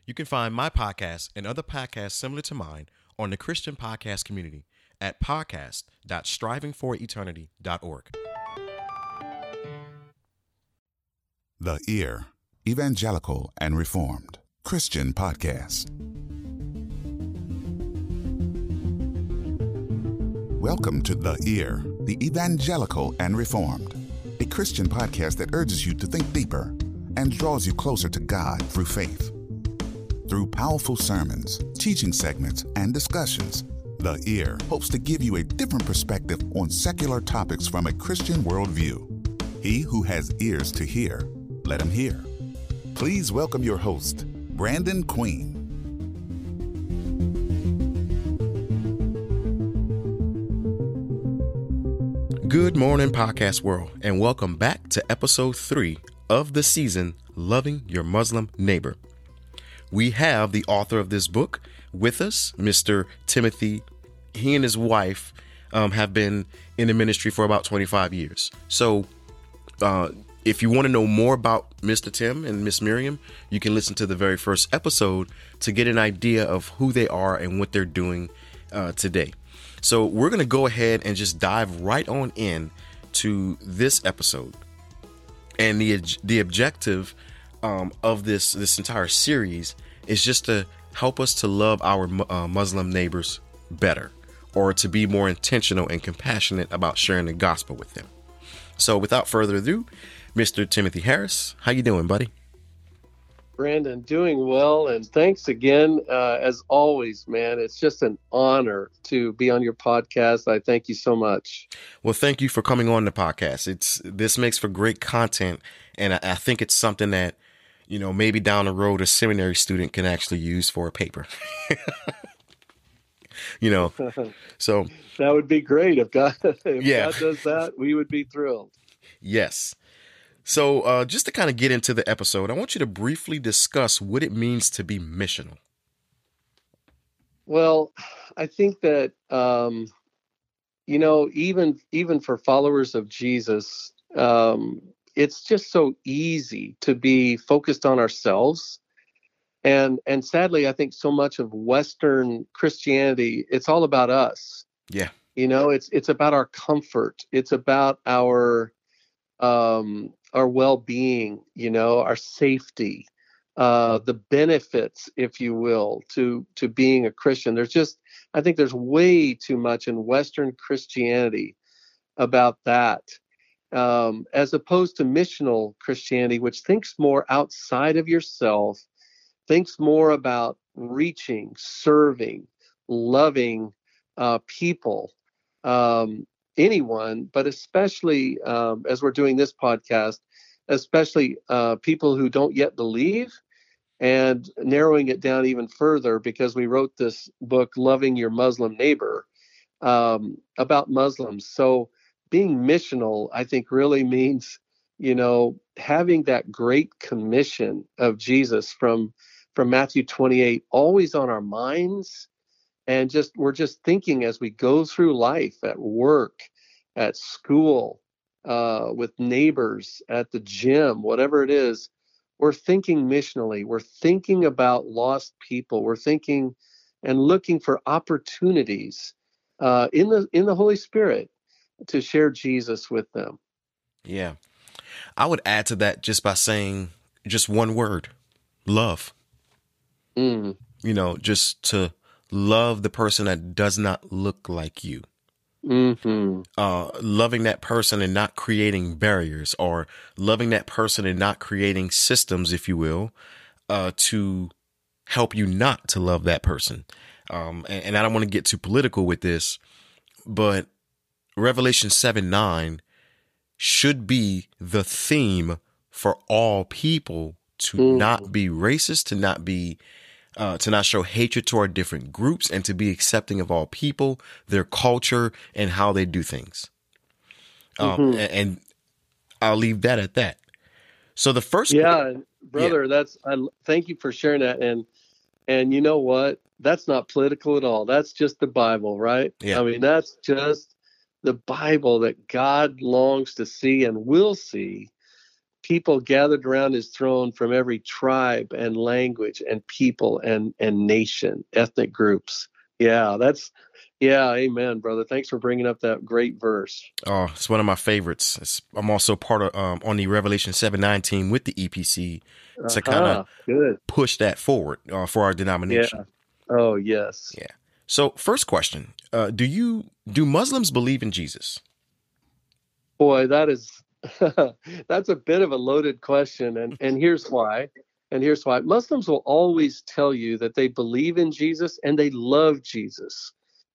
You can find my podcast and other podcasts similar to mine on the Christian podcast community at podcast.strivingforeternity.org. The Ear, Evangelical and Reformed Christian Podcast. Welcome to The Ear, the Evangelical and Reformed, a Christian podcast that urges you to think deeper and draws you closer to God through faith. Through powerful sermons, teaching segments, and discussions, The Ear hopes to give you a different perspective on secular topics from a Christian worldview. He who has ears to hear, let him hear. Please welcome your host, Brandon Queen. Good morning, podcast world, and welcome back to episode 3 of the season, Loving Your Muslim Neighbor. We have the author of this book with us, Mr. Timothy. He and his wife have been in the ministry for about 25 years. So if you want to know more about Mr. Tim and Miss Miriam, you can listen to the very first episode to get an idea of who they are and what they're doing today. So we're going to go ahead and just dive right on in to this episode. And the objective of this entire series is just to help us to love our Muslim neighbors better, or to be more intentional and compassionate about sharing the gospel with them. So without further ado, Mr. Timothy Harris, how you doing, buddy? Brandon, doing well, and thanks again. As always, man, it's just an honor to be on your podcast. I thank you so much. Well, thank you for coming on the podcast. This makes for great content, and I think it's something that, you know, maybe down the road a seminary student can actually use for a paper. You know, so that would be great if God does that. We would be thrilled. Yes. So just to kind of get into the episode, I want you to briefly discuss what it means to be missional. Well, I think that, even for followers of Jesus, it's just so easy to be focused on ourselves. And sadly, I think so much of Western Christianity, it's all about us. Yeah. You know, it's about our comfort. It's about our well-being, you know, our safety, the benefits, if you will, to being a Christian. I think there's way too much in Western Christianity about that, as opposed to missional Christianity, which thinks more outside of yourself, thinks more about reaching, serving, loving people, anyone, but especially as we're doing this podcast, especially people who don't yet believe, and narrowing it down even further because we wrote this book, Loving Your Muslim Neighbor, about Muslims. So being missional, I think, really means, you know, having that great commission of Jesus from Matthew 28 always on our minds. And we're just thinking as we go through life, at work, at school, with neighbors, at the gym, whatever it is, we're thinking missionally. We're thinking about lost people. We're thinking and looking for opportunities in the Holy Spirit to share Jesus with them. Yeah. I would add to that just by saying just one word: love. You know, just to love the person that does not look like you. Mm-hmm. Loving that person and not creating barriers, or loving that person and not creating systems, if you will, to help you not to love that person. And I don't want to get too political with this, but Revelation 7:9 should be the theme for all people, to not be racist, to not show hatred toward different groups, and to be accepting of all people, their culture, and how they do things. And I'll leave that at that. So the first, brother, thank you for sharing that. And you know what? That's not political at all. That's just the Bible, right? Yeah. I mean, that's just the Bible that God longs to see and will see people gathered around his throne from every tribe and language and people and nation, ethnic groups. Yeah, amen, brother. Thanks for bringing up that great verse. Oh, it's one of my favorites. I'm also part of on the Revelation 7:9 team with the EPC to kind of Good. push that forward for our denomination. Yeah. Oh, yes. Yeah. So, first question: do Muslims believe in Jesus? Boy, that's a bit of a loaded question, and here's why. Muslims will always tell you that they believe in Jesus and they love Jesus.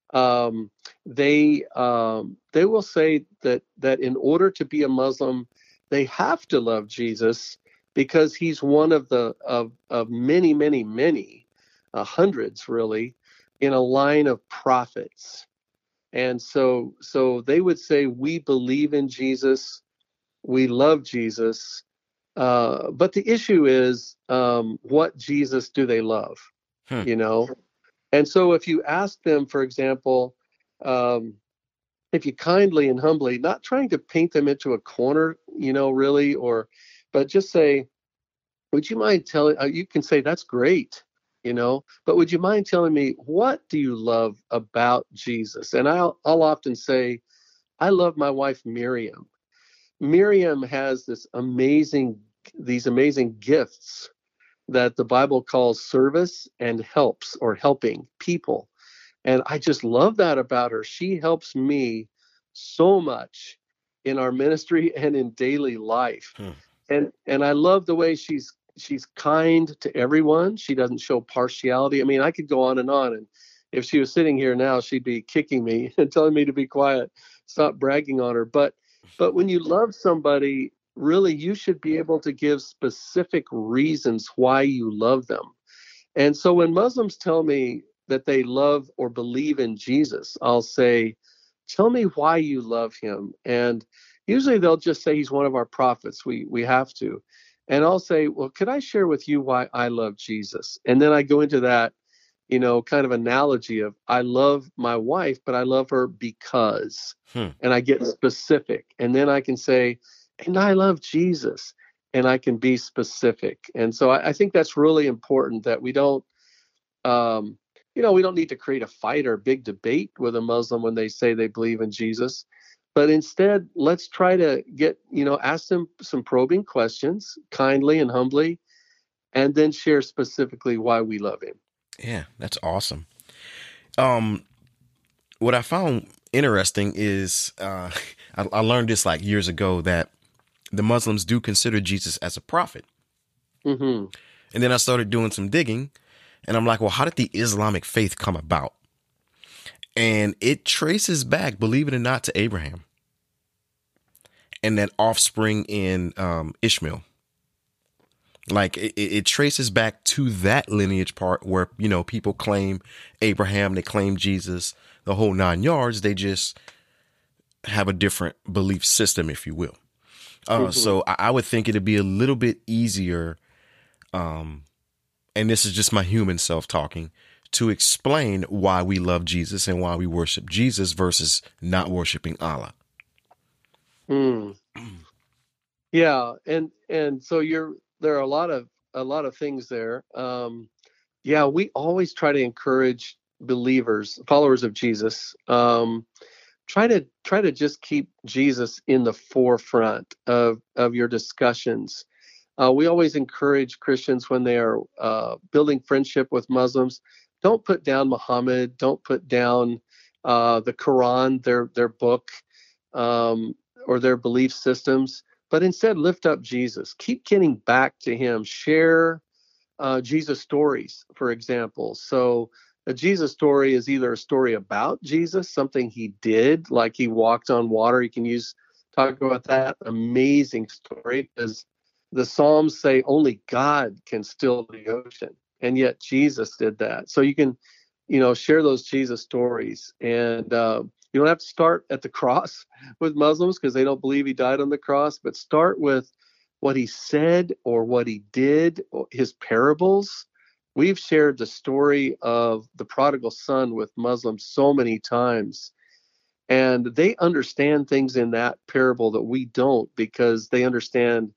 They will say that in order to be a Muslim, they have to love Jesus because he's one of the of many, many, many hundreds really in a line of prophets. And so they would say we believe in Jesus, we love Jesus, but the issue is what Jesus do they love? Hmm. You know, and so if you ask them, for example, um, if you kindly and humbly, not trying to paint them into a corner, really, but just say, would you mind telling, you can say, that's great, but would you mind telling me, what do you love about Jesus? And I'll often say, I love my wife, Miriam. Miriam has these amazing gifts that the Bible calls service and helps or helping people. And I just love that about her. She helps me so much in our ministry and in daily life. And I love the way she's kind to everyone. She doesn't show partiality. I mean, I could go on. And if she was sitting here now, she'd be kicking me and telling me to be quiet, stop bragging on her. But when you love somebody, really, you should be able to give specific reasons why you love them. And so when Muslims tell me that they love or believe in Jesus, I'll say, tell me why you love him. And usually they'll just say he's one of our prophets. We have to. And I'll say, well, could I share with you why I love Jesus? And then I go into that, kind of analogy of I love my wife, but I love her because, and I get specific. And then I can say, and I love Jesus, and I can be specific. And so I think that's really important that we don't, we don't need to create a fight or a big debate with a Muslim when they say they believe in Jesus. But instead, let's try to ask them some probing questions kindly and humbly, and then share specifically why we love him. Yeah, that's awesome. What I found interesting is I learned this like years ago that the Muslims do consider Jesus as a prophet. Mm-hmm. And then I started doing some digging, and I'm like, well, how did the Islamic faith come about? And it traces back, believe it or not, to Abraham and that offspring in Ishmael. Like it traces back to that lineage part where, people claim Abraham, they claim Jesus, the whole 9 yards. They just have a different belief system, if you will. So I would think it'd be a little bit easier, and this is just my human self talking, to explain why we love Jesus and why we worship Jesus versus not worshiping Allah. Yeah, and so there are a lot of things there. We always try to encourage believers, followers of Jesus, try to just keep Jesus in the forefront of your discussions. We always encourage Christians when they are building friendship with Muslims, don't put down Muhammad, don't put down the Quran, their book, or their belief systems, but instead lift up Jesus. Keep getting back to him. Share Jesus stories, for example. So a Jesus story is either a story about Jesus, something he did, like he walked on water. You can talk about that amazing story, because the Psalms say only God can still the ocean, and yet Jesus did that. So you can, share those Jesus stories, and you don't have to start at the cross with Muslims because they don't believe he died on the cross, but start with what he said or what he did, or his parables. We've shared the story of the prodigal son with Muslims so many times, and they understand things in that parable that we don't, because they understand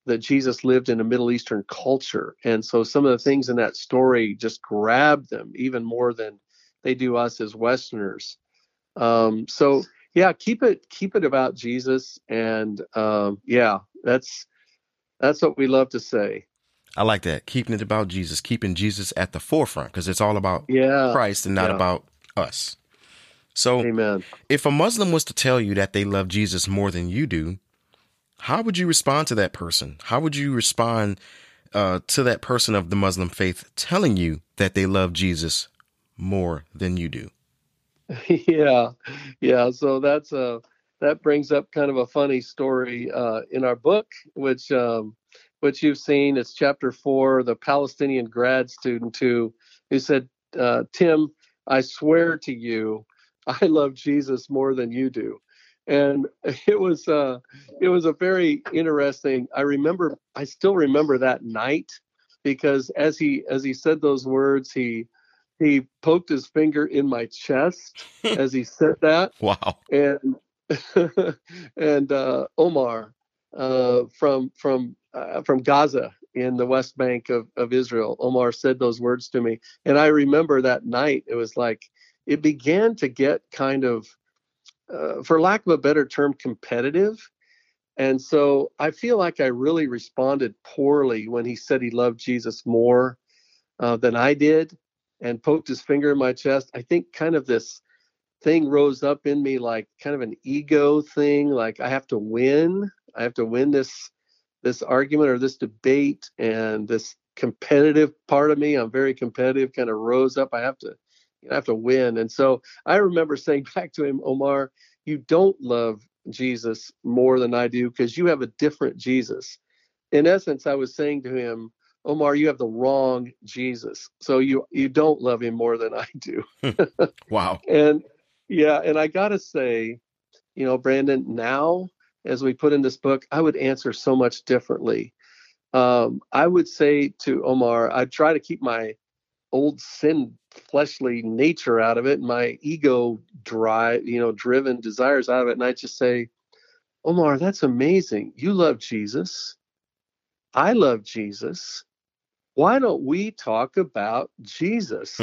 that Jesus lived in a Middle Eastern culture. And so some of the things in that story just grabbed them even more than they do us as Westerners. So yeah, keep it about Jesus. And yeah, that's what we love to say. I like that. Keeping it about Jesus, keeping Jesus at the forefront, because it's all about Yeah. Christ and not Yeah. about us. So Amen. if a Muslim was to tell you that they love Jesus more than you do, how would you respond to that person? How would you respond to that person of the Muslim faith telling you that they love Jesus more than you do? Yeah. Yeah. So that brings up kind of a funny story in our book, which you've seen. It's chapter 4, the Palestinian grad student who said, Tim, I swear to you, I love Jesus more than you do. And it was a very interesting. I still remember that night, because as he said those words, he poked his finger in my chest as he said that. Wow. And and Omar from Gaza in the West Bank of Israel, Omar said those words to me. And I remember that night, it was like it began to get kind of, for lack of a better term, competitive. And so I feel like I really responded poorly when he said he loved Jesus more than I did and poked his finger in my chest. I think kind of this thing rose up in me, like kind of an ego thing, like I have to win. I have to win this argument or this debate, and this competitive part of me, I'm very competitive, kind of rose up. I have to win. And so I remember saying back to him, Omar, you don't love Jesus more than I do because you have a different Jesus. In essence, I was saying to him, Omar, you have the wrong Jesus. So you don't love him more than I do. Wow. And yeah, and I gotta say, Brandon, now as we put in this book, I would answer so much differently. I would say to Omar, I'd try to keep my old sin fleshly nature out of it, my ego driven desires out of it. And I just say, Omar, that's amazing. You love Jesus. I love Jesus. Why don't we talk about Jesus?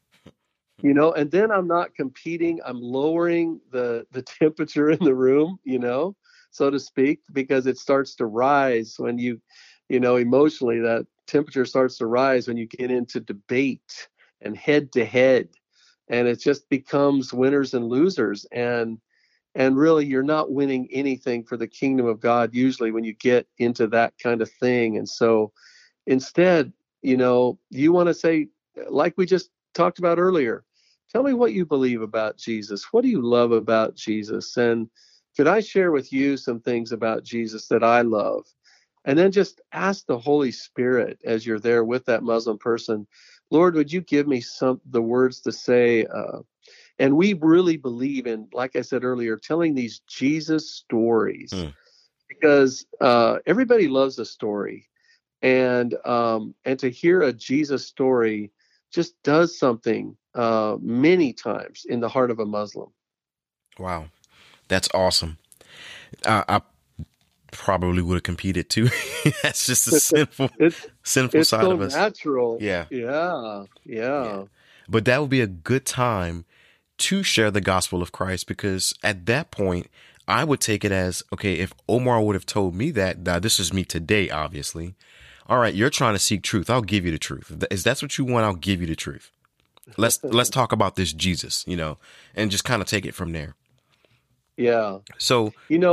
And then I'm not competing. I'm lowering the temperature in the room, so to speak, because it starts to rise when emotionally, that temperature starts to rise when you get into debate and head to head, and it just becomes winners and losers. And really, you're not winning anything for the kingdom of God usually when you get into that kind of thing. And so instead, you want to say, like we just talked about earlier, tell me what you believe about Jesus. What do you love about Jesus? And could I share with you some things about Jesus that I love? And then just ask the Holy Spirit as you're there with that Muslim person, Lord, would you give me the words to say? And we really believe in, like I said earlier, telling these Jesus stories, because everybody loves a story. And to hear a Jesus story just does something many times in the heart of a Muslim. Wow. That's awesome. I probably would have competed too. That's just a sinful It's side so of us. natural. Yeah. Yeah. But that would be a good time to share the gospel of Christ, because at that point, I would take it as, okay, if Omar would have told me that this is me today, obviously. All right, you're trying to seek truth. I'll give you the truth. If that's what you want, I'll give you the truth. Let's talk about this Jesus, and just kind of take it from there. Yeah. So,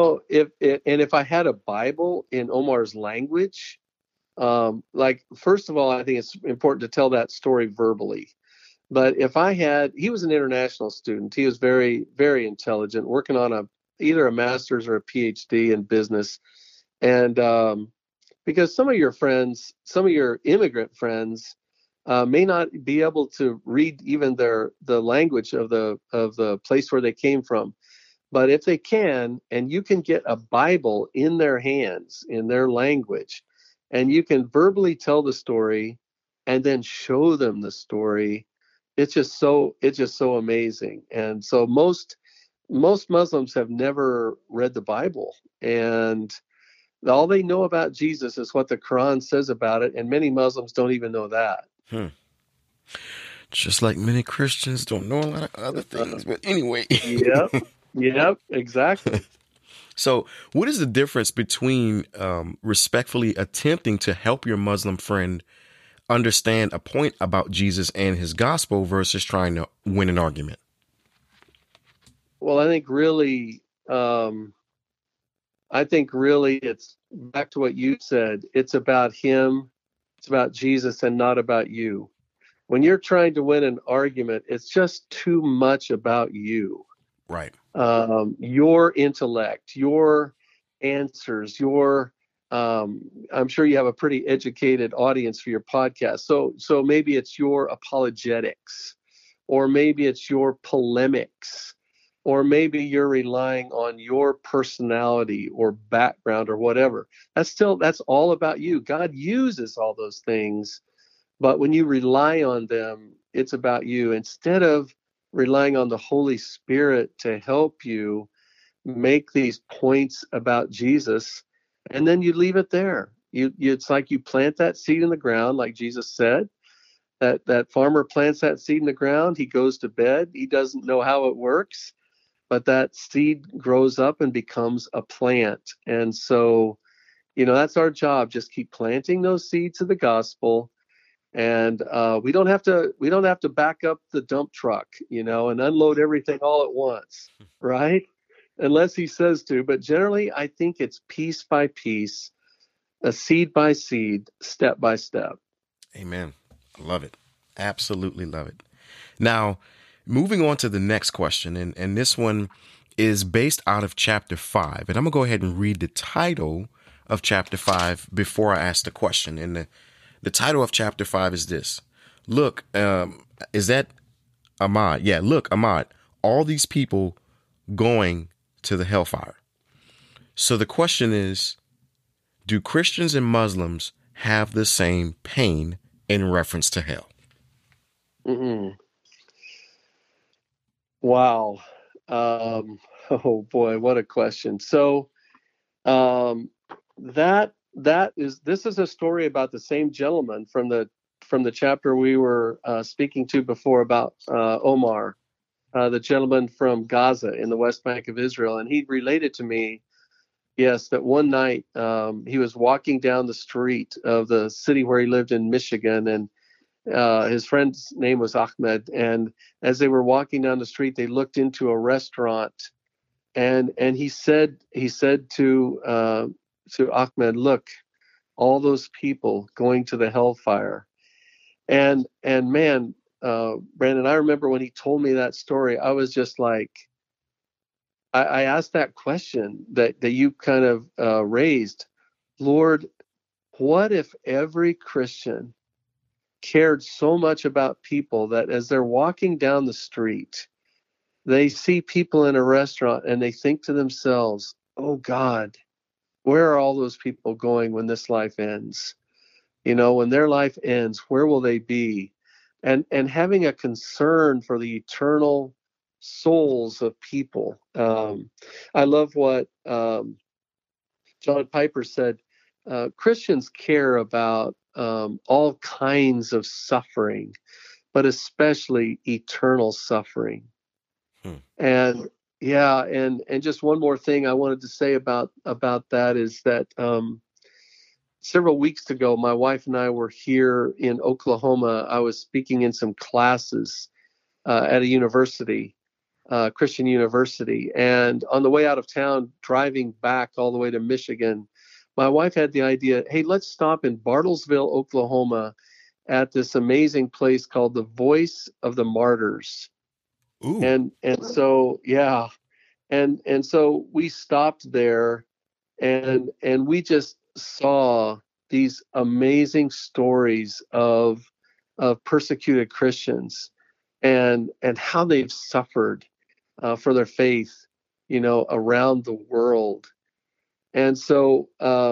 if I had a Bible in Omar's language, like, first of all, I think it's important to tell that story verbally. But he was an international student. He was very, very intelligent, working on either a master's or a PhD in business. And because some of your immigrant friends, may not be able to read even the language of the place where they came from. But if they can, and you can get a Bible in their hands, in their language, and you can verbally tell the story and then show them the story, it's just so amazing. And so most Muslims have never read the Bible. And All they know about Jesus is what the Quran says about it, and many Muslims don't even know that. Just like many Christians don't know a lot of other things. But anyway. Yep, exactly. So, what is the difference between respectfully attempting to help your Muslim friend understand a point about Jesus and his gospel versus trying to win an argument? Well, I think really it's back to what you said. It's about him, it's about Jesus, and not about you. When you're trying to win an argument, it's just too much about you. Right. Your intellect, your answers, I'm sure you have a pretty educated audience for your podcast. So maybe it's your apologetics, or maybe it's your polemics, or maybe you're relying on your personality or background or whatever. That's all about you. God uses all those things, but when you rely on them, it's about you. Instead of relying on the Holy Spirit to help you make these points about Jesus, and then you leave it there. It's like you plant that seed in the ground, like Jesus said. That farmer plants that seed in the ground. He goes to bed. He doesn't know how it works, but that seed grows up and becomes a plant. And so, that's our job. Just keep planting those seeds of the gospel. And we don't have to back up the dump truck, and unload everything all at once, right? Unless he says to. But generally, I think it's piece by piece, a seed by seed, step by step. Amen. I love it. Absolutely love it. Now, moving on to the next question, and this one is based out of chapter 5. And I'm going to go ahead and read the title of chapter 5 before I ask the question. And the title of chapter 5 is this. Look, is that Ahmad? Yeah, look, Ahmad, all these people going to the hellfire. So the question is, do Christians and Muslims have the same pain in reference to hell? Mm-hmm. Wow. Oh boy, what a question. So this is a story about the same gentleman from the chapter we were speaking to before about Omar, the gentleman from Gaza in the West Bank of Israel. And he related to me, yes, that one night he was walking down the street of the city where he lived in Michigan, and his friend's name was Ahmed. And as they were walking down the street, they looked into a restaurant, and he said to Ahmed, "Look, all those people going to the hellfire." And man, Brandon, I remember when he told me that story, I was just like, I asked that question that you kind of raised, Lord, what if every Christian cared so much about people that as they're walking down the street, they see people in a restaurant and they think to themselves, oh God, where are all those people going when this life ends? When their life ends, where will they be? And having a concern for the eternal souls of people. I love what John Piper said. Christians care about all kinds of suffering, but especially eternal suffering. And yeah, and just one more thing I wanted to say about that is that several weeks ago, my wife and I were here in Oklahoma. I was speaking in some classes at a university, Christian university. And on the way out of town, driving back all the way to Michigan, my wife had the idea, hey, let's stop in Bartlesville, Oklahoma at this amazing place called the Voice of the Martyrs. Ooh. And so, yeah. And so we stopped there, and we just saw these amazing stories of persecuted Christians and how they've suffered for their faith, around the world. And so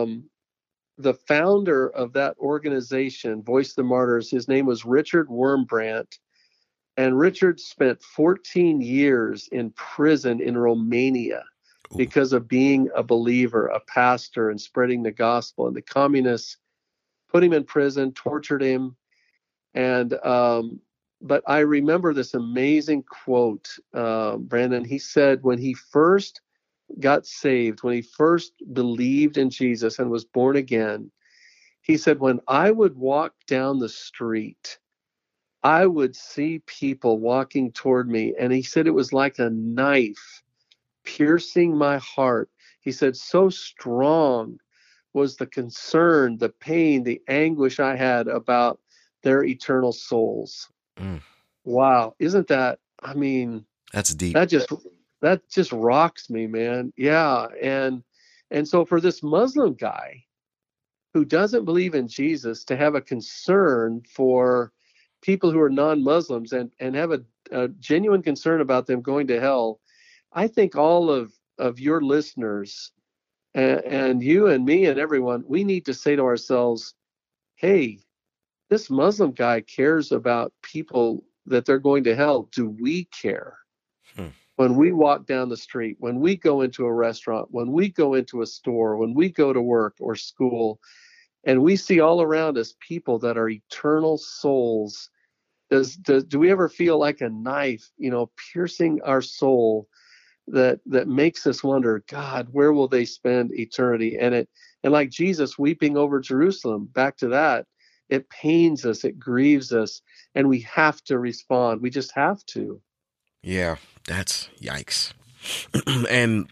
the founder of that organization, Voice of the Martyrs, his name was Richard Wurmbrand. And Richard spent 14 years in prison in Romania. because of being a believer, a pastor, and spreading the gospel. And the communists put him in prison, tortured him. And but I remember this amazing quote, Brandon. He said when he first got saved, when he first believed in Jesus and was born again, he said, when I would walk down the street, I would see people walking toward me. And he said it was like a knife piercing my heart. He said, so strong was the concern, the pain, the anguish I had about their eternal souls. Mm. Wow. Isn't that, I mean, That's deep. that just rocks me, man. Yeah. And so for this Muslim guy who doesn't believe in Jesus to have a concern for people who are non-Muslims and have a genuine concern about them going to hell, I think all of your listeners and you and me and everyone, we need to say to ourselves, hey, this Muslim guy cares about people that they're going to hell. Do we care? When we walk down the street, when we go into a restaurant, when we go into a store, when we go to work or school, and we see all around us people that are eternal souls, do we ever feel like a knife, piercing our soul that makes us wonder, God, where will they spend eternity? And like Jesus weeping over Jerusalem, back to that, it pains us, it grieves us, and we have to respond. We just have to. Yeah, that's yikes. And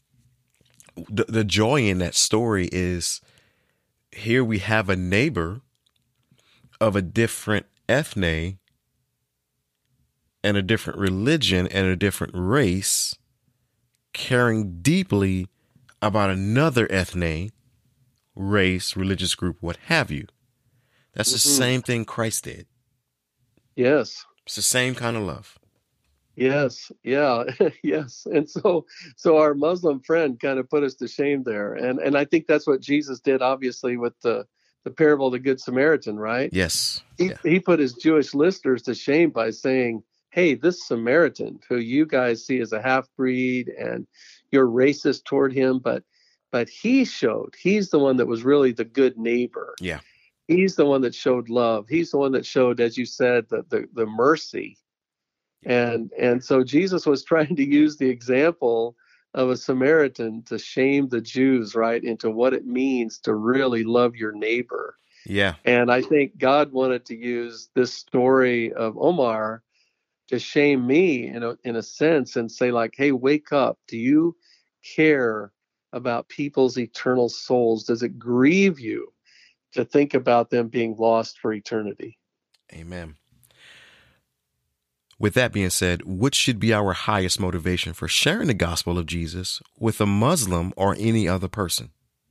the joy in that story is here we have a neighbor of a different ethne and a different religion and a different race caring deeply about another ethne, race, religious group, what have you. That's the same thing Christ did. Yes. It's the same kind of love. Yes. Yeah. Yes. And so our Muslim friend kind of put us to shame there. And I think that's what Jesus did, obviously, with the parable of the Good Samaritan, right? Yes. He put his Jewish listeners to shame by saying, hey, this Samaritan who you guys see as a half-breed and you're racist toward him, but he's the one that was really the good neighbor. Yeah. He's the one that showed love. He's the one that showed, as you said, the mercy. And so Jesus was trying to use the example of a Samaritan to shame the Jews, right, into what it means to really love your neighbor. Yeah. And I think God wanted to use this story of Omar to shame me in a sense and say, like, hey, wake up. Do you care about people's eternal souls? Does it grieve you to think about them being lost for eternity? Amen. With that being said, what should be our highest motivation for sharing the gospel of Jesus with a Muslim or any other person?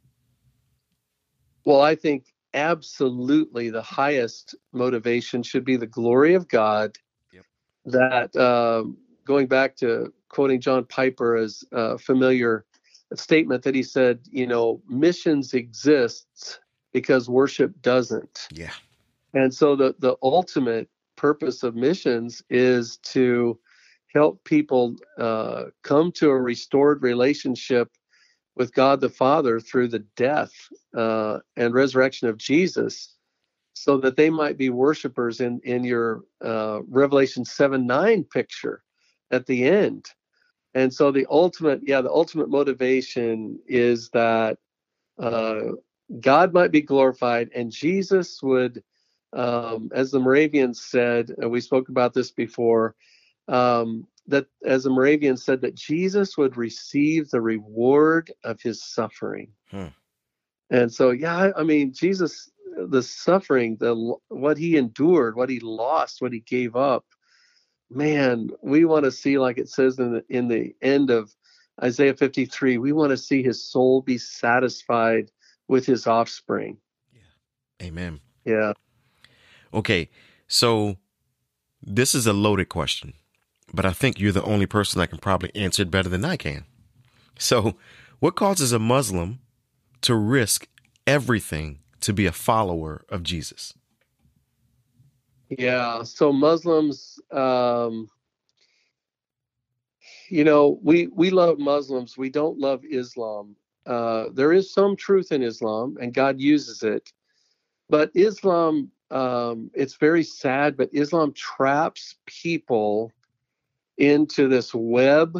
Well, I think absolutely the highest motivation should be the glory of God. Yep. That going back to quoting John Piper as a familiar statement that he said, missions exists because worship doesn't. Yeah. And so the ultimate purpose of missions is to help people come to a restored relationship with God the Father through the death and resurrection of Jesus, so that they might be worshipers in your Revelation 7:9 picture at the end. And so the ultimate motivation is that God might be glorified, and Jesus would, as the Moravians said, and we spoke about this before, that as the Moravians said, that Jesus would receive the reward of his suffering. And so, Jesus, the suffering, what he endured, what he lost, what he gave up, man, we want to see, like it says in the end of Isaiah 53, we want to see his soul be satisfied with his offspring. Yeah. Amen. Yeah. Okay, so this is a loaded question, but I think you're the only person that can probably answer it better than I can. So, what causes a Muslim to risk everything to be a follower of Jesus? Yeah. So Muslims, we love Muslims. We don't love Islam. There is some truth in Islam, and God uses it. But Islam, it's very sad, but Islam traps people into this web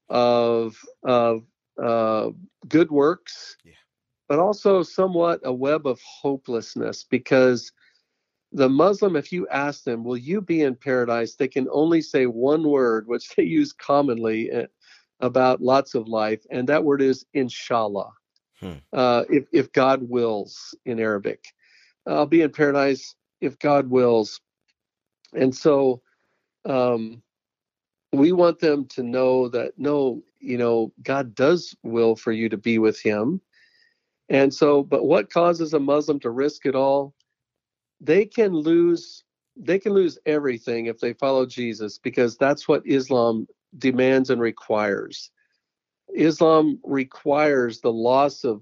of good works, Yeah. but also somewhat a web of hopelessness, because the Muslim, if you ask them, will you be in paradise? They can only say one word, which they use commonly about lots of life, and that word is inshallah. If God wills in Arabic. I'll be in paradise if God wills. And so we want them to know that, no, God does will for you to be with him. And so, but what causes a Muslim to risk it all? They can lose everything if they follow Jesus, because that's what Islam demands and requires. Islam requires the loss of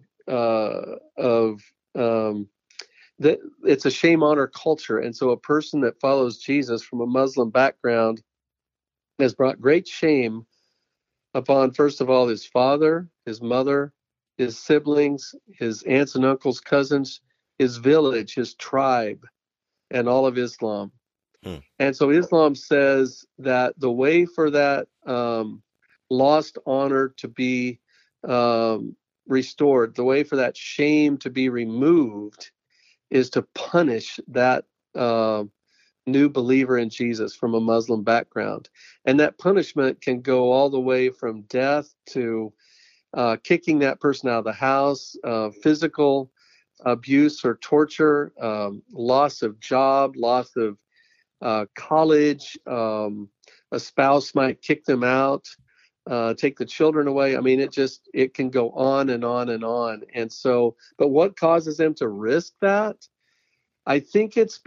that. It's a shame honor culture, and so a person that follows Jesus from a Muslim background has brought great shame upon, first of all, his father, his mother, his siblings, his aunts and uncles, cousins, his village, his tribe, and all of Islam. And so Islam says that the way for that lost honor to be restored, the way for that shame to be removed, is to punish that new believer in Jesus from a Muslim background. And that punishment can go all the way from death to kicking that person out of the house, physical abuse or torture, loss of job, loss of college. A spouse might kick them out, take the children away. I mean, it can go on and on and on. And so, but what causes them to risk that? I think it's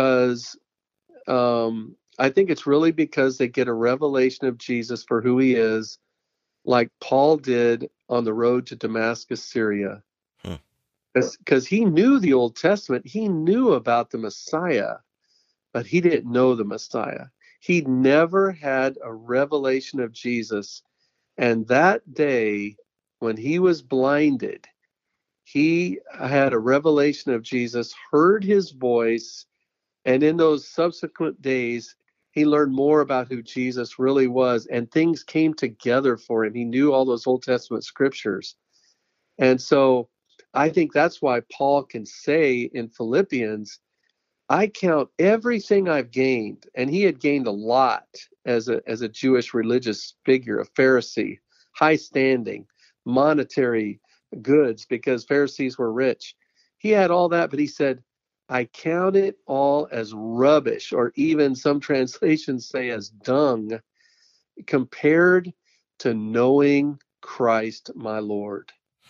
really because they get a revelation of Jesus for who he is, like Paul did on the road to Damascus, Syria. Because he knew the Old Testament, he knew about the Messiah, but he didn't know the Messiah. He never had a revelation of Jesus. And that day, when he was blinded, he had a revelation of Jesus, heard his voice, and in those subsequent days, he learned more about who Jesus really was, and things came together for him. He knew all those Old Testament scriptures. And so I think that's why Paul can say in Philippians, I count everything I've gained. And he had gained a lot as a Jewish religious figure, a Pharisee, high standing, monetary goods, because Pharisees were rich. He had all that, but he said, I count it all as rubbish, or even some translations say as dung, compared to knowing Christ my Lord.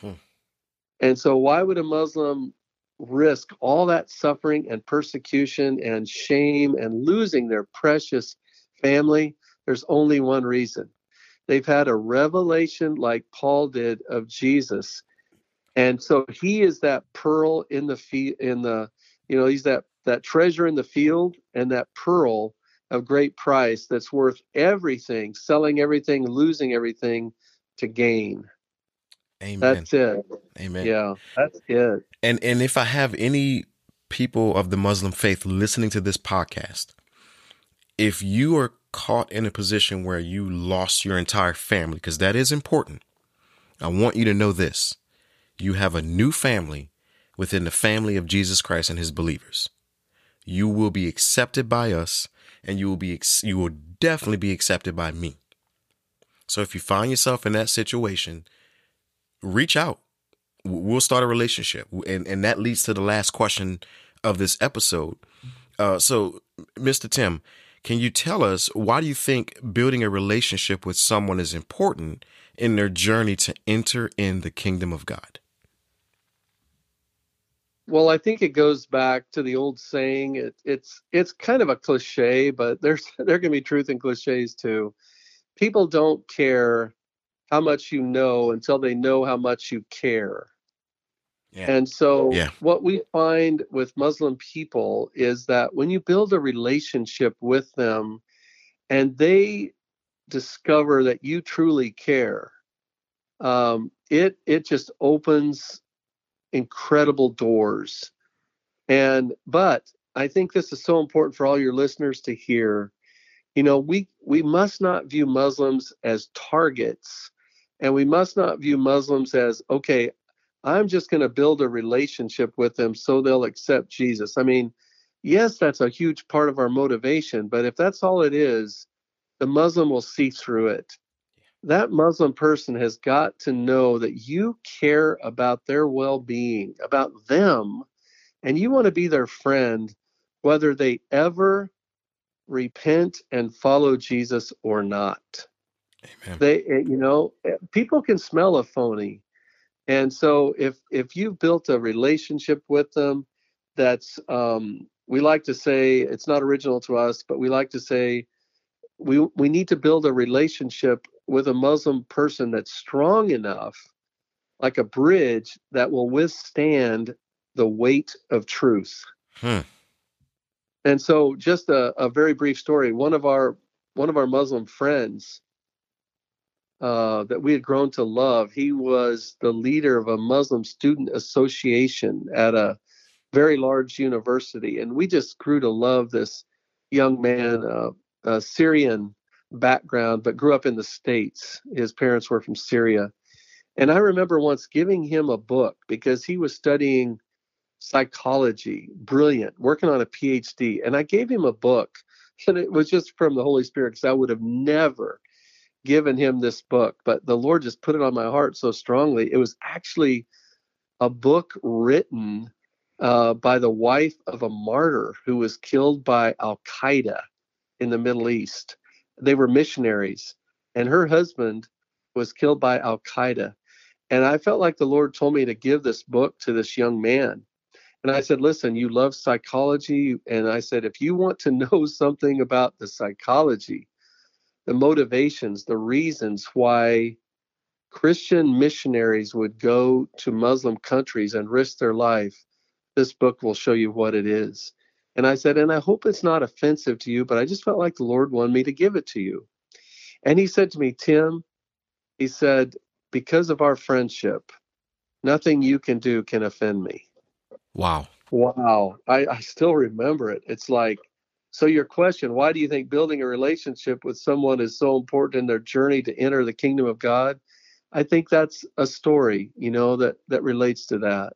And so why would a Muslim risk all that suffering and persecution and shame and losing their precious family? There's only one reason. They've had a revelation like Paul did of Jesus. And so he is that pearl in the he's that treasure in the field, and that pearl of great price that's worth everything, selling everything, losing everything to gain. Amen. That's it. Amen. Yeah, that's it. And if I have any people of the Muslim faith listening to this podcast, if you are caught in a position where you lost your entire family, because that is important, I want you to know this. You have a new family within the family of Jesus Christ and his believers. You will be accepted by us, and you will definitely be accepted by me. So if you find yourself in that situation, reach out. We'll start a relationship. And that leads to the last question of this episode. So, Mr. Tim, can you tell us, why do you think building a relationship with someone is important in their journey to enter in the kingdom of God? Well, I think it goes back to the old saying. It's kind of a cliche, but there can be truth in cliches too. People don't care how much you know until they know how much you care. Yeah. And so what we find with Muslim people is that when you build a relationship with them, and they discover that you truly care, it just opens incredible doors. But I think this is so important for all your listeners to hear. We must not view Muslims as targets, and we must not view Muslims as, okay, I'm just going to build a relationship with them so they'll accept Jesus. I mean, yes, that's a huge part of our motivation, but if that's all it is, the Muslim will see through it. That Muslim person has got to know that you care about their well-being, about them, and you want to be their friend, whether they ever repent and follow Jesus or not. Amen. People can smell a phony. And so if you've built a relationship with them, that's, we like to say, it's not original to us, but we like to say we need to build a relationship with a Muslim person that's strong enough, like a bridge that will withstand the weight of truth. And so just a very brief story. One of our Muslim friends that we had grown to love, he was the leader of a Muslim student association at a very large university. And we just grew to love this young man, a Syrian background, but grew up in the States. His parents were from Syria. And I remember once giving him a book because he was studying psychology, brilliant, working on a PhD. And I gave him a book, and it was just from the Holy Spirit, because I would have never given him this book, but the Lord just put it on my heart so strongly. It was actually a book written by the wife of a martyr who was killed by Al-Qaeda in the Middle East. They were missionaries, and her husband was killed by Al-Qaeda. And I felt like the Lord told me to give this book to this young man. And I said, listen, you love psychology. And I said, if you want to know something about the psychology, the motivations, the reasons why Christian missionaries would go to Muslim countries and risk their life, this book will show you what it is. And I said, and I hope it's not offensive to you, but I just felt like the Lord wanted me to give it to you. And he said to me, Tim, he said, because of our friendship, nothing you can do can offend me. Wow. I still remember it. It's like, so your question, why do you think building a relationship with someone is so important in their journey to enter the kingdom of God? I think that's a story, that relates to that.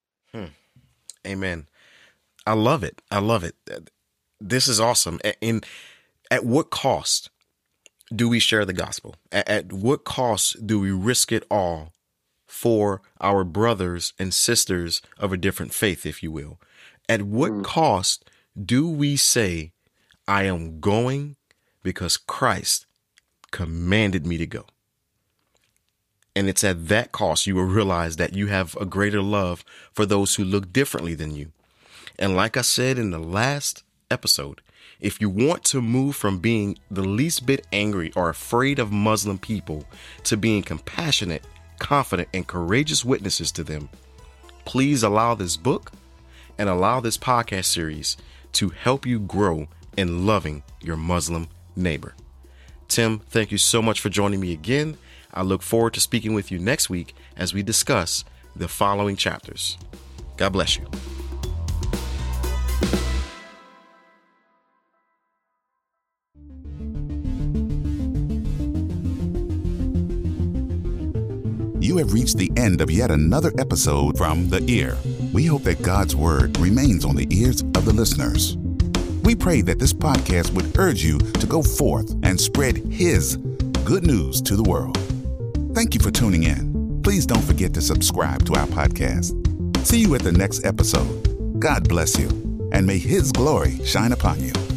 Amen. I love it. This is awesome. And at what cost do we share the gospel? At what cost do we risk it all for our brothers and sisters of a different faith, if you will? At what cost do we say, I am going because Christ commanded me to go? And it's at that cost you will realize that you have a greater love for those who look differently than you. And like I said in the last episode, if you want to move from being the least bit angry or afraid of Muslim people to being compassionate, confident, and courageous witnesses to them, please allow this book and allow this podcast series to help you grow in loving your Muslim neighbor. Tim, thank you so much for joining me again. I look forward to speaking with you next week as we discuss the following chapters. God bless you. You have reached the end of yet another episode from The Ear. We hope that God's word remains on the ears of the listeners. We pray that this podcast would urge you to go forth and spread His good news to the world. Thank you for tuning in. Please don't forget to subscribe to our podcast. See you at the next episode. God bless you, and may His glory shine upon you.